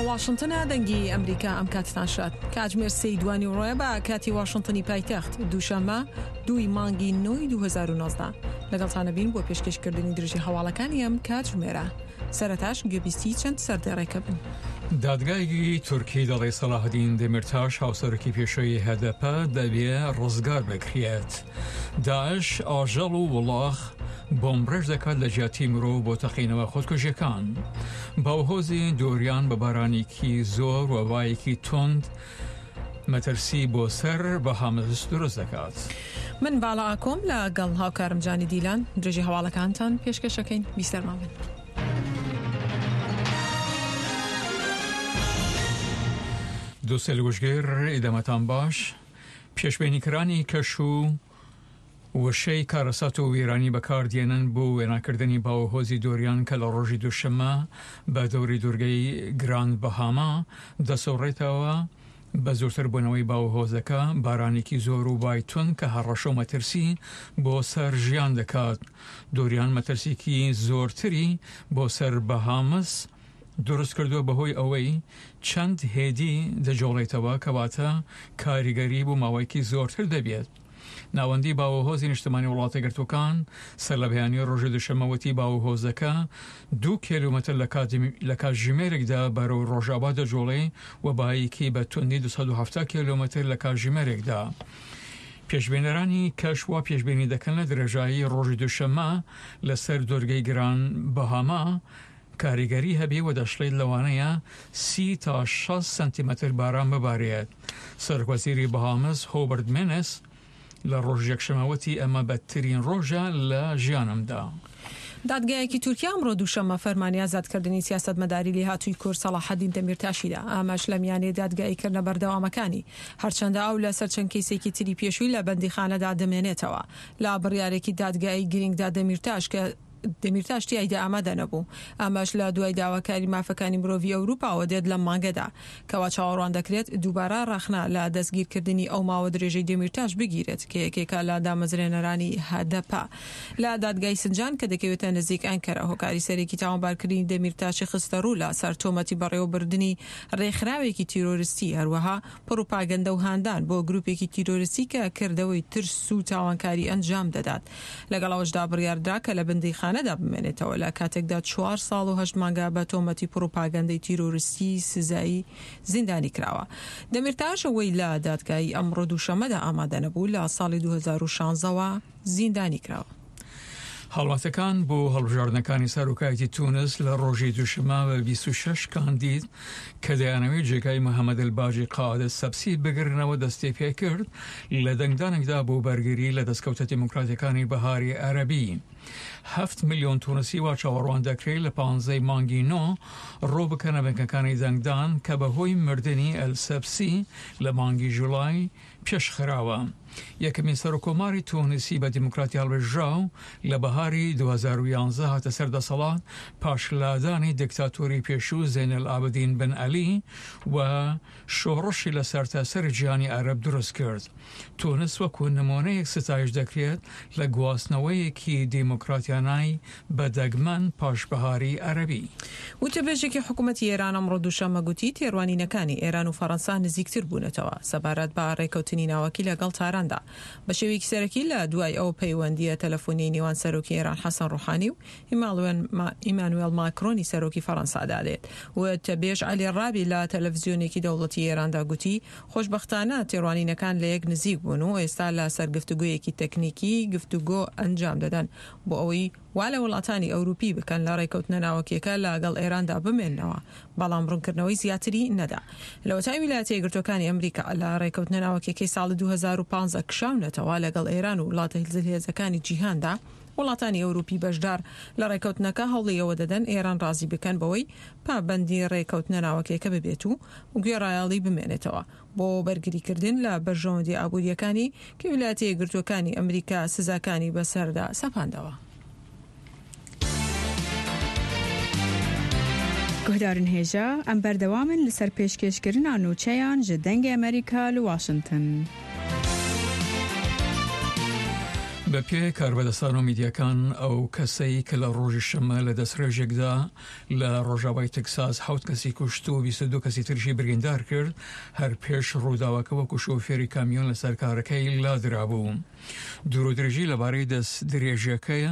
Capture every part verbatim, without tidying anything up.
لواشنطن دەنگی ئەمریکا ئەم کاتتان شات کاتژمێر سەی دوانی ڕۆیە بە کاتی واشنطنی پایتەخت دووشەممە دووی مانگی نۆی دوو هەزار و نۆزدە لەگەڵتانە بین بۆ پێشکەشکردنی درژی هەواڵەکانی ئەم کاتژمێرە. سەرەتاش گوێبیستی چەند سەردێڕێکە بن. دادگایەکی تورکی دەڵێ سەلاحدین دەمیرتاش هاوسەرێکی پێشەوەی هەدەپە دەبێ ڕزگار بکرێت. داعش ئاژەڵ و وڵاخ بۆمبڕێژ دەکات لە جیاتی مرۆڤ بۆ تەقینەوە خۆدکوژیەکان. باوهۆزی دۆریان بە بارانێکی زۆر و وایەکی تند مەترسی بۆ سەر بە هامەز دروست دەکات. من باڵا ئاکۆم لە گەڵ هاوکارم جانی دیلان درێژی هەواڵەکانتان پێشکەشەکەین بیستەرمان بن. دووسێ وشگێر ئیدەمەتان باش. پێشبینیکرانی کەش و وشەی کارەسات و وێرانی بەکاردێنن بۆ وێناکردنی باوهۆزی دۆریان کە لە ڕۆژی دووشەممە بە دەوری دوورگەی گراند بەهاما دەسەوڕێتەوە بە زۆرتر بوونەوەی باوهۆزەکە بارانێکی زۆر و بایتون کە هەڕەشە و مەترسی بۆ سەر ژیان دەکات. دۆریان مەترسیکی زۆرتری بۆ سەر بەهامس دروست کردووە بەهۆی ئەوەی چەند هێدی دەجۆڵێتەوە کەواتە کاریگەری بۆ ماوەیەکی زۆرتر دەبێت. ناوەندی باوهۆزی نیشتمانی وڵاتە یەکگرتووەکان سەر لە بەیانی ڕۆژی دووشەممەوەتی باوهۆزەکە دوو کیلومتر لە کاتژمێرێکدا بەرەو ڕۆژاوا دەجۆڵێ و بایەکی بە توندی دووسەد و هەفتە کیلومتر لە کاتژمێرێکدا. پێشبینەرانی کەش وا پێشبینی دەکەن لە درێژایی ڕۆژی دووشەممە لەسەر دۆرگەی گران بەهاما کاریگەری هەبێ و دەشڵێت لەوانەیە سی تا شەش سنتیمەتر باران ببارێت. سەرکوەزیری بەهامس هۆبرت مێنس لە ڕۆژ یەکشەمەوەتی ئەمە بەترین ڕۆژە لە ژیانمدا. دادگایەکی تورکیا ئەمڕۆ دووشەممە فەرمانی ئازادکردنی سیاسەتمەداری لێهاتووی کورد سەلاحەدین دەمیرتاشیدا ئاماش لە میانێ دادگاییکردنە بەردەوامەکانی هەرچەندە ئەو لە سەر چەند کەیسێکی تری پێشووی لە بەندیخانەدا دەمێنێتەوە. لا بڕیارێکی دادگایی گرنگدا دەمیرتاش کە دەمیرتاشتی ئایدا ئامادە نەبوو. ئاماش لە دوای داواکاری مافەکانی مرۆڤی ئەوروپاوە دێت لە مانگەدا کەوا چاوەڕوان دەکرێت دووبارە ڕاخنا لە دەستگیرکردنی ئەو ماوە درێژەی دەمیرتاش بگیرێت کە یەکێکە لە دامەزرێنەرانی هەدەپە. لە دادگای سنجان کە دەکەوێتە نزیک ئەنکەرە هۆکاری سەرێکی تاوانبارکردنی دەمیرتاشی خستە ڕوو لە سەر تۆمەتی بەڕێوەبردننی ڕێکخراوێکی تیرۆریستی هەروەها پڕوپاگەندە و هاندان بۆ گروپێکی تیرۆریستی کە کردەوەی ترس و تاوانکاری ئەنجام دەدات. لەگەڵەوەشدا بڕیاردرا کە لە بەندیخانە دا بمێنێتەوە لە کاتێکدا چوار ساڵ و هەشت مانگا بە تۆمەتی پڕوپاگەندەی تیرۆریستی سزایی زیندانی کراوە. دەمیرتاش ئەوەی لە دادگایی ئەمڕۆ دووشەممەدا ئامادە نەبوو لە ساڵی دوو هەزار و شانزەوە زیندانی کراوە. هەڵواتەکان بۆ هەڵبژاردنەکانی سەرۆکایەتی تونس لە ڕۆژی دووشەممە بە بیست و شەش کاندید کە دەیانەوەی جێگای محەممەد الباجی قادە سەبسی بگرنەوە دەستی پێ کرد لە دەنگدانێکدا بۆ بەرگری لە دەستکەوتە دیموکراتیەکانی بەهاری عەرەبی. هەفت ملیۆن تونسی وا چاوەڕوان دەکرێت لە پانزەی مانگی نۆ ڕۆ بکەنە بنکەکانی دەنگدان کە بەهۆی مردنی ئەلسەبسی لە مانگی جوڵای پێشخراوە. یەکەمین سەرۆکۆماری تونسی بە دیموکراتی هەڵبژاو لە بەهاری دوو هەزار و یانزە هاتە سەردەسەڵات پاشلادانی دکتاتۆری پێشوو زین العابدین بن عەلی و شۆڕشی لە سەرتاسەر جیهانی عەرەب دروست کرد. تونس وەکو نمونەیەک ستایش دەکرێت لە گواستنەوەیەکی دیموکراتیانای بەدەگمەن پاشبەهاری عەرەبی. وتەبێژێکی حکوومەتی ئێران ئەمڕۆ دووشەممە گوتی تێڕوانینەکانی ئێران و فەڕەنسا نزیکتر بوونەتەوە سەبارەت بە ڕێکەوتنی ناوەکی لەگەڵ تاران بە شێوەیەکی سەرەکی لە دوای ئەو پەیوەندیە تەلەفۆنی نێوان سەرۆکی ئێران حەسەن ڕوحانی و ئیمانوێل ماکرۆنی سەرۆکی فەڕەنسادا دێت. وتەبێژ عەلی ڕابی لە تەلەڤیزیۆنێکی دەوڵەتی ئێراندا گوتی خۆشبەختانە تێڕوانینەکان لە یەک نزیک بوون و ئێستا لە سەر گفتوگویەکی تەکنیکی گفتوگۆ ئەنجام دەدەن بۆ ئەوەی وا لە وڵاتانی ئەوروپی بکەن لە ڕێکەوتنە ناوەکیەکە لەگەڵ ئێراندا بمێننەوە بەڵام ڕوونکردنەوەی زیاتری نەدا. لە وەتای ویلایەتە یەکگرتووەکانی ئەمریکا لە ڕێکەوتنە ناوەکیەکەی ساڵی دوو هەزار و پانزە کشاونەتەوە لەگەڵ ئێران و وڵاتە هێزەکانی جیهاندا وڵاتانی ئەوروپی بەشدار لە ڕێکەوتنەکە هەوڵی ئەوە دەدەن ئێران ڕازی بکەن بەوەی پابەندی ڕێکەوتنە ناوەکیەکە ببێت و گوێڕایاڵی بمێنێتەوە بۆ بەرگریکردن لە بەرژەوەندی ئابوووریەکانی کە ویلایەتە یەکگرتووەکانی ئەمریکا سزاکانی بەسەردا سەپاندەوە. گۆدارن هێژە ئەم بەردەوامن لەسەر پێشکەشکردنا نوچەیان ji dengê Amerîka li Washington. بە پێ کاربەدەستان و میدیەکان ئەو کەسەی کە لە ڕۆژی شەمە لە دەستڕێژێکدا لە ڕۆژاوای تەکساس حەوت کەسی کوشت و بیست و دوو کەسی تریشی بریندار کرد هەر پێش ڕووداوەکە وەکو شۆفێری کامیۆن لەسەر کارەکەی لادرابوو. دوورودرێژی لەبارەی دەست درێژەکەیە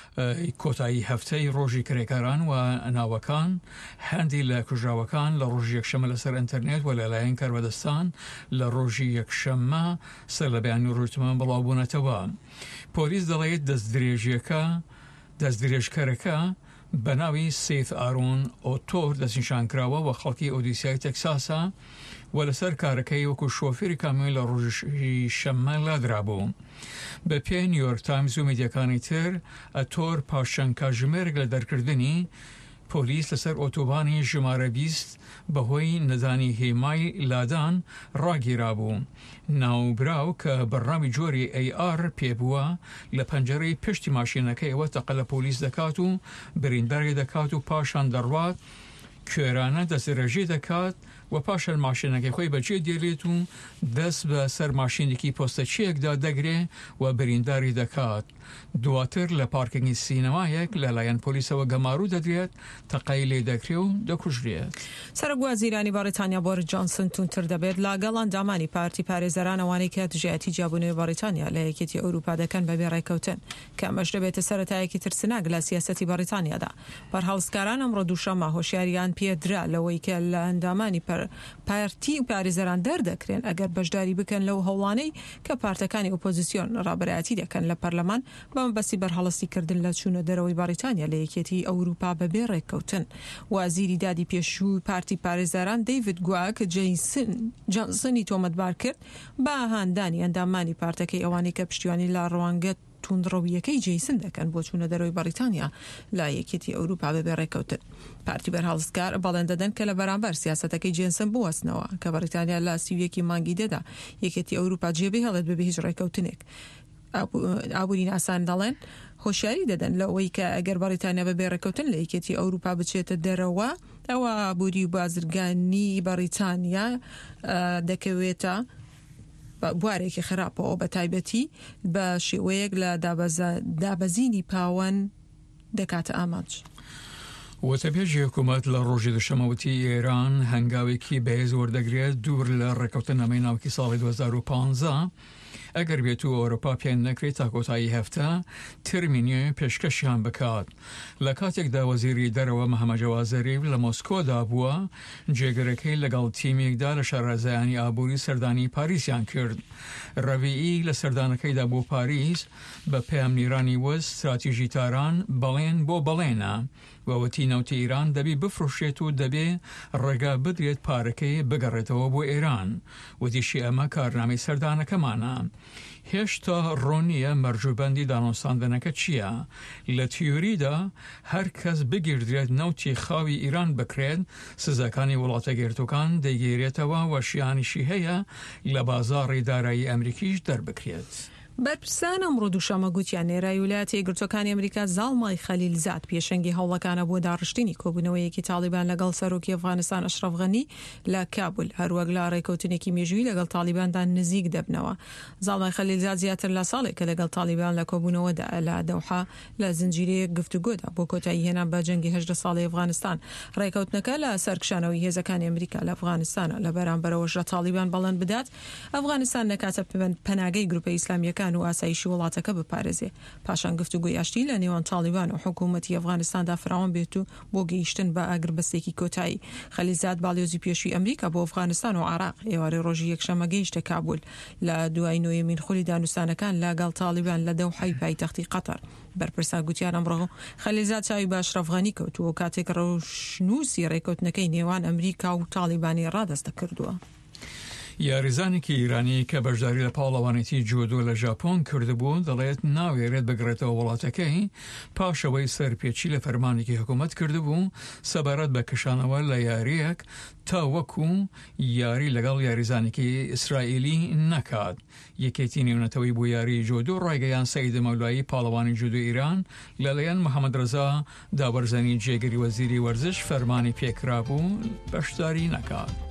کۆتایی هەفتەی ڕۆژی کرێکاران و ناوەکان هەندی لە کوژراوەکان لە ڕۆژی یەکشەمە لەسەر ئینتەرنێت و لەلایەن کاربەدەستان لە ڕۆژی یەکشەمە سەر لە بەیانی ڕوتمان بڵاوبوونەتەوە. پۆلیس دەڵێت دەست درێژیەکە دەست درێژکەرەکە بە ناوی سێف ئارۆن ئۆتۆر دەستنیشانکراوە و خەڵکی ئۆدیسیای تەکساسە و لەسەر کارەکەی وەکو شۆفێری کامیۆن لە ڕۆژی شەمە لادرابوو. بە پێ نیویۆرک تایمز و میدیەکانی تر ئەتۆر پاشەن کاتژمێرێک لە دەرکردنی پۆلیس لەسەر ئۆتۆبانی ژمارە بیست بەهۆی نەدانی هێمای لادان ڕاگیرابوو. ناوبراو کە بەڕامی جۆری ئەی ئار پێبووە لە پەنجەرەی پشتی ماشینەکەیەوە تەقە لە پۆلیس دەکات و برینداری دەکات و پاشان دەڕوات کوێرانە دەستێڕێژی دەکات و پاشان ماشینەکەی خۆی بەجێ دێڵێت و دەست بە سەر ماشینێکی پۆستەچیەکدا دەگرێ و برینداری دەکات. دواتر لە پارکینگی سینەمایەک لەلایەن پۆلیسەوە گەمارو دەدرێت تەقەی لێ دەکرێ و دەکوژرێت. سەرۆکوەزیرانی بەریتانیا بۆریس جۆنسن تونتر دەبێت لەگەڵ ئەندامانی پارتی پارێزەرانەوانی کە دژایەتی جیابوونەوەی بەریتانیا لە یەکێتی ئەوروپا دەکەن بەبێ ڕێکەوتن کە ئەمەش دەبێتە سەرەتایەکی ترسناک لە سیاسەتی بەریتانیادا. بەرهەڵسکاران ئەمڕۆ دووشەمە هۆشیاریان پێدرا لەوەی کە لە ئەندامانی پارتی و پارێزەران دەردەکرێن ئەگەر بەشداری بکەن لەو هەوڵانەی کە پارتەکانی ئۆپۆزیسیۆن ڕابەرایەتی دەکەن لە پەرلەمان بەمەبەستی بەرهەڵەستیکردن لە چوونە دەرەوەی بەریتانیا لە یەکێتی ئەوروپا بەبێ ڕێکەوتن. وازیری دادی پێشووی پارتی پارێزەران دەیڤید گواک جۆنسنی تۆمەتبار کرد بە هاندانی ئەندامانی پارتەکەی ئەوانەی کە پشتیوانی لە ڕەوانگەت توندڕەویەکەی جەیسن دەکەن بۆ چوونە دەرەوەی بەریتانیا لە یەکێتی ئەوروپا بەبێ ڕێکەوتن. پارتی بەرهەڵسکار بەڵێن دەدەن کە لە بەرامبەر سیاسەتەکەی جێنسن بوەستنەوە کە بەریتانیا لە سیویەکی مانگی دەدا یەکێتی ئەوروپا جێبێ هەڵێت بەبێ هیچ ڕێکەوتنێک. ئابوورین ئاسان دەڵێن هۆشیاری دەدەن لەوەی کە ئەگەر بەریتانیا بەبێ ڕێکەوتن لە یەکێتی ئەوروپا بچێتە دەرەوە ئەوە ئابووری و بازرگانی بەریتانیا دەکەوێتە بوارێکی خراپەوە بە تایبەتی بە شێوەیەک لە دابەزینی پاوەن دەکاتە ئامانج. وەتەبێژی حکوومەت لە ڕۆژی دووشەمەوتی ئێران هەنگاوێکی بەهێز وەردەگرێت دوور لە ڕێکەوتنەمەی ناوکی ساڵی دوو هەزار و پانزە ئەگەر بێت و ئەوروپا پێیان نەکرێت تا کۆتایی هەفتە ترمینی پێشکەشیان بکات. لە کاتێکدا وەزیری دەرەوە مەحەمەد جەواد زەریف لە مۆسکۆدا بووە جێگەرەکەی لەگەڵ تیمێکدا لە شارەزایانی ئابووری سەردانی پاریسیان کرد. ڕەویئی لە سەردانەکەیدا بۆ پاریس بە پەیام نیرانی وەز استراتیژی تاران بەڵێن بۆ بەڵێنە وەوەتی نەوتی ئیران دەبی بفرۆشێت و دەبێ ڕێگا بدرێت پارەکەی بگەڕێتەوە بۆ ئێران. وتیشی ئەمە کارنامەی سەردانەکەمانە. هێشتا ڕۆنیە مەرجوبەندی دانووساندنەکە چییە؟ لە تیۆریدا هەر کەس بگیردرێت نەوتی خاوی ئیران بکرێت سزەکانی وڵاتە گرتوەکان دەیگیرێتەوە وەشیانیشی هەیە لە بازاڕی دارایی ئەمریکیش دەربکرێت. بەرپرسان ئەمڕۆ دووشەمە گوتیان نێرای ویلایەتە یەکگرتووەکانی ئەمریکا زاڵمای خەلیلزاد پێشەنگی هەوڵەکانە بۆ داڕشتنی کۆبوونەوەیەکی تاڵیبان لەگەڵ سەرۆکی ئەفغانستان ئەشرەف غەنی لە کابول هەروەک لە ڕێکەوتنێکی مێژووی لەگەڵ تاڵیباندا نزیک دەبنەوە. زاڵمای خەلیلزاد زیاتر لە ساڵێکە لەگەڵ تاڵیبان لە کۆبوونەوەدا لە دەوحا لە زنجیرەیەک گفتوگۆدا بۆ کۆتایی هێنان بە جەنگی هەژدە ساڵی ئەفغانستان. ڕێکەوتنەکە لە سەرکشانەوەی هێزەکانی ئەمریکا لە ئەفغانستانە لە بەرامبەرەوەش لە تاڵیبان بەڵێن بدات ئەفغانستان نەکاتە پەناگەی گروپە ئیسلامیەکان و ئاسایشی وڵاتەکە بپارێزێ. پاشان گفتوگوی ئاشتی لە نێوان تاڵیبان و حکوومەتی ئەفغانستاندا فراوان بێت و بۆ گەیشتن بە ئاگربەستێکی کۆتایی. خەلیلزاد باڵیۆزی پێشووی ئەمریکا بۆ ئەفغانستان و عێراق ئێوارەی ڕۆژی یەکشەمە گەیشتە کابول لە دوای نوێیەمین خولی دانووسانەکان لەگەڵ تاڵیبان لە دەوحای پایتەختی قەتەر. بەرپرسان گوتیان ئەمڕۆ خەلیلزاد چاوی بە ئەشرەف غەنی کەوتووە کاتێک ڕۆژنووسی ڕێکەوتنەکەی نێوان ئەمریکا و تاڵیبانی ڕادەستە کردووە. یاریزانێکی ئیرانی کە بەشداری لە پاڵەوانێتی جودۆ لە ژاپۆن کردبوو دەڵێت ناوێرێت بگرێتەوە وڵاتەکەی پاشەوەی سەرپێچی لە فەرمانێکی حکوومەت کردبوو سەبارەت بە کشانەوە لە یاریەک تا وەکو یاری لەگەڵ یاریزانێکی ئیسرائیلی نەکات. یەکێتی نێونەتەوەی بۆ یاری جودۆ ڕایگەیان سەید مەولایی پاڵەوانی جودۆ ئیران لەلایەن محەممەد ڕەزا دابەرزەنی جێگەری وەزیری وەرزش فەرمانی پێکرابوو بەشداری نەکات.